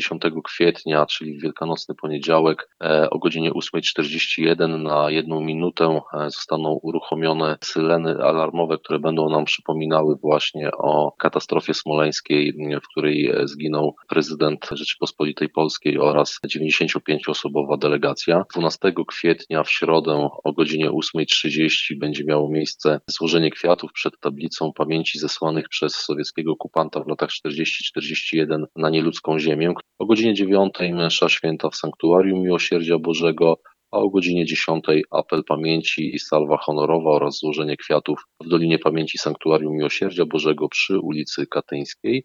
10 kwietnia, czyli w wielkanocny poniedziałek o godzinie 8:41 na 1 minutę zostaną uruchomione syreny alarmowe, które będą nam przypominały właśnie o katastrofie smoleńskiej, w której zginął prezydent Rzeczypospolitej Polskiej oraz 95-osobowa delegacja. 12 kwietnia w środę o godzinie 8:30 będzie miało miejsce złożenie kwiatów przed tablicą pamięci zesłanych przez sowieckiego okupanta w latach 40-41 na nieludzką ziemię. O godzinie 9 msza święta w Sanktuarium Miłosierdzia Bożego, a o godzinie 10 apel pamięci i salwa honorowa oraz złożenie kwiatów w Dolinie Pamięci Sanktuarium Miłosierdzia Bożego przy ulicy Katyńskiej.